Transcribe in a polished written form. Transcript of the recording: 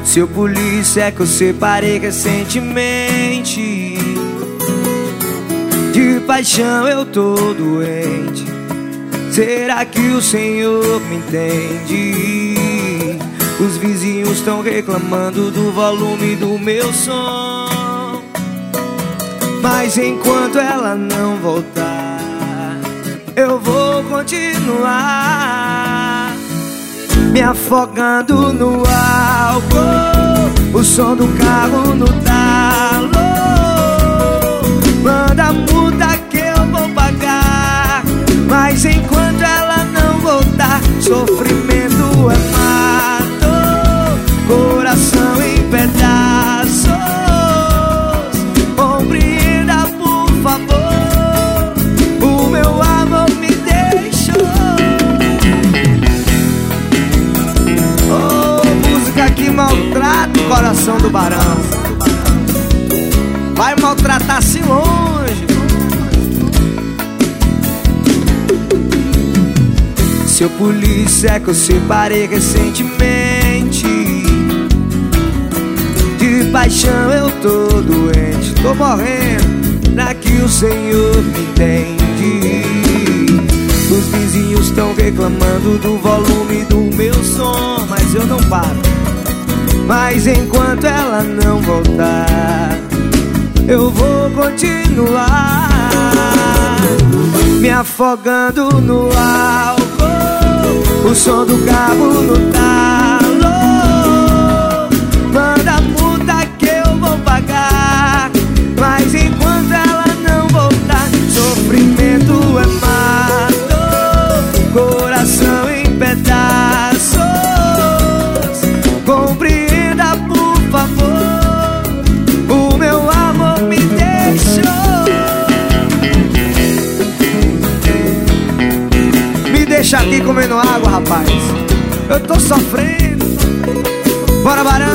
Seu polícia é que eu separei recentemente. De paixão eu tô doente. Será que o Senhor me entende? Os vizinhos estão reclamando do volume do meu som. Mas enquanto ela não voltar, eu vou continuar me afogando no álcool, o som do carro no talo. Manda a multa que eu vou pagar, mas enquanto ela não voltar, sofrimento é mato, coração em pedaços. Compreenda, por favor, o meu amor me deixou. Oh, música que maltrata o coração do barão. Vai maltratar assim longe. Seu polícia é que eu separei recentemente. De paixão eu tô doente, tô morrendo, pra que o Senhor me entende. Os vizinhos estão reclamando do volume do meu som, mas eu não paro. Mas enquanto ela não voltar, eu vou continuar me afogando no álcool, o som do carro no talo. Manda a multa que eu vou pagar, mas enquanto ela não voltar, sofrimento é mato, coração em pedaços. Compreenda, por favor, o meu amor me deixou. Me deixa aqui comendo água, rapaz, eu tô sofrendo. Bora, Barão!